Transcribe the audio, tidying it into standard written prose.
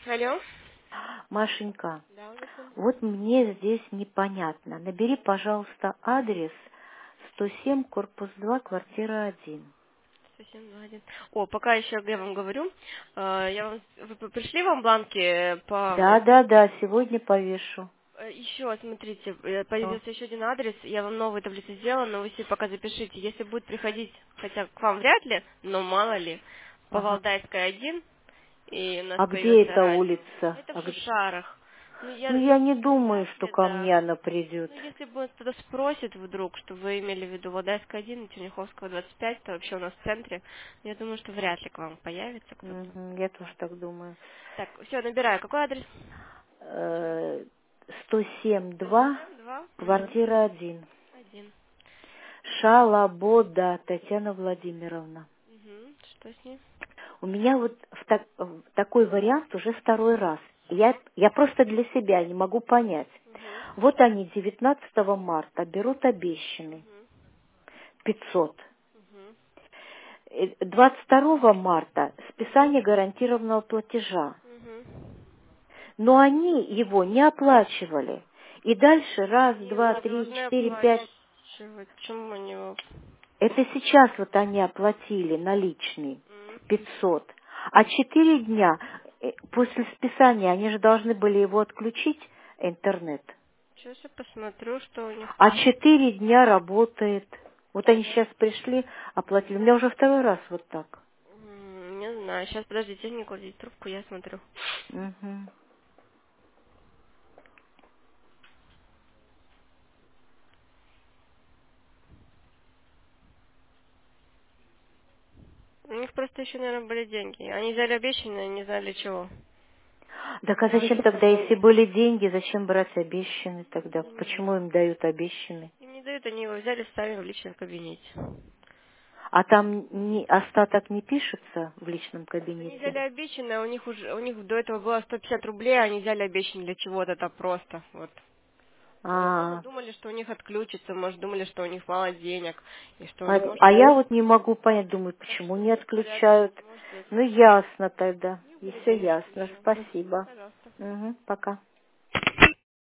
Алло. Машенька, Да, слушаю. вот мне здесь непонятно. Набери, пожалуйста, адрес 107, корпус 2, квартира 1. 10721. О, пока еще я вам говорю, вы пришли вам бланки по... Да, да, да, сегодня повешу. Еще, смотрите, Что? появился еще один адрес, я вам новую таблицу сделала, но вы себе пока запишите. Если будет приходить, хотя к вам вряд ли, но мало ли, по Ага. Валдайской 1, и у нас А где появился эта радио. улица? Это в Шушарах. Ну, Ну, я не если думаю, вряд что ли, ко да. мне она придет. Ну, если бы кто-то спросит вдруг, что вы имели в виду Валдайская 1 и Черняховского 25, то вообще у нас в центре, я думаю, что вряд ли к вам появится кто-то. Мгм, я тоже так думаю. Так, все, набираю. Какой адрес? Э, 107-2, 107-2. Угу. квартира 1. 1. Шалобода Татьяна Владимировна. Угу. Что с ней? У меня вот в такой вариант уже второй раз. Я просто для себя не могу понять. Угу. Вот они 19 марта берут обещанный 500. Угу. 22 марта списание гарантированного платежа. Угу. Но они его не оплачивали. И дальше раз, Они два, его три, должны четыре, пять. оплачивать. Почему они его... Это сейчас вот они оплатили наличный 500. А 4 дня после списания они же должны были его отключить, интернет. Сейчас я посмотрю, что у них А там. 4 дня работает. Вот они сейчас пришли, оплатили. У меня уже второй раз вот так. Не знаю. Сейчас, подождите, не кладите трубку, я смотрю. Мгм. У них просто еще, наверное, были деньги. Они взяли обещанное, не знали чего. Так а зачем тогда, если были деньги, зачем брать обещанный тогда? Не Почему знаю. им дают обещанный? Им не дают, они его взяли, ставили в личном кабинете. А там остаток не пишется в личном Они взяли кабинете? обещанное, у них до этого было 150 рублей, а они взяли обещанное для чего-то, это просто, вот. Может, А, думали, что у них отключится, может, думали, что у них мало денег, и что у а них, может, а я вот не могу понять, думаю, так почему что не все в порядке, отключают? может быть. Ну, ясно тогда. У них И были все денежки ясно. еще. Спасибо. Пожалуйста. Угу, пока.